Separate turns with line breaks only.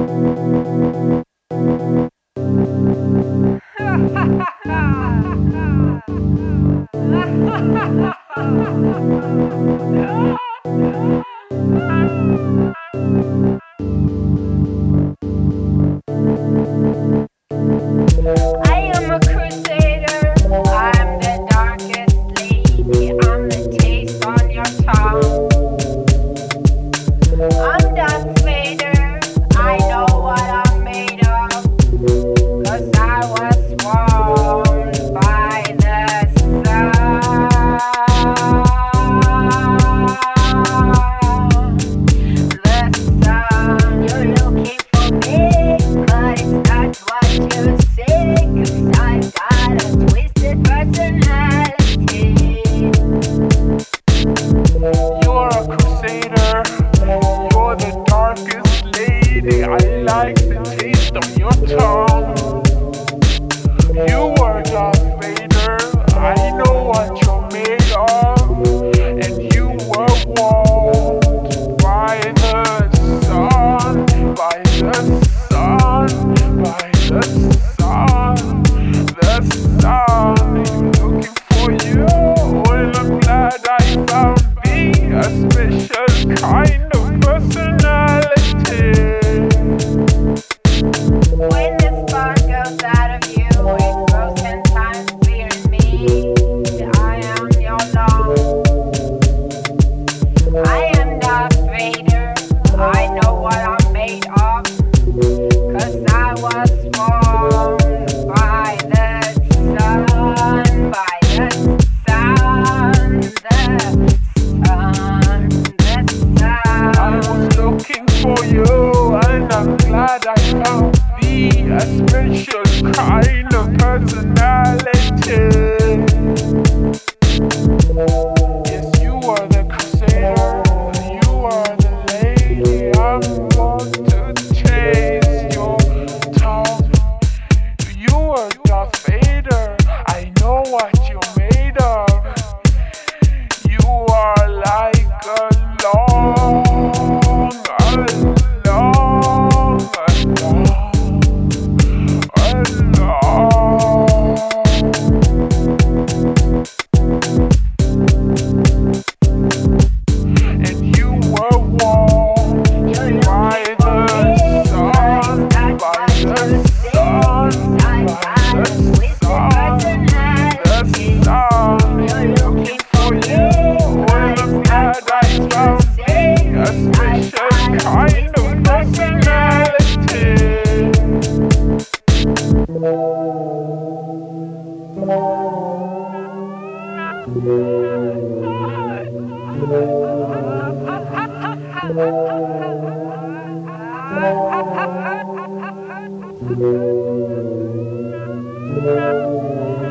I am a crusader. I'm the darkest lady. I'm the taste on your tongue. I'm Darth Vader. I know what I'm made of. 'Cause I was warmed by the sun. The sun, you're looking for me, but it's not what you say. 'Cause I've got a twisted personality.
You're a crusader, you're the darkest lady. I like the taste of your tongue. You were Darth Vader, I know what you're made of. And you were warmed by the sun, by the sun, by the sun, the sun is looking for you. Well, I'm glad I found a special kind of personality.
When the spark goes out of you, it grows 10 times bigger in me. I am your love. I am Darth Vader. I know what I'm made of. 'Cause I was formed by the sun, by the sun, the sun, the
I
sun.
was looking for you, and I'm glad I found thee, a special kind of personality. Yes, you are the crusader, you are the lady. I'm going to chase your tongue. You are Darth Vader, I know what you're made of. You are like a long, and you were warmed
You're
by
looking for
the
me,
sun,
but it's
by
not what
the
you say.
sun,
'Cause I've
by
got a
the
twisted
sun,
personality.
the sun
You're
is
looking
looking
for
for
me,
you.
but
Well,
it's
I'm
not
glad I
what you
found
say.
a
'Cause I've
special
got a
kind of
twisted
personality.
personality.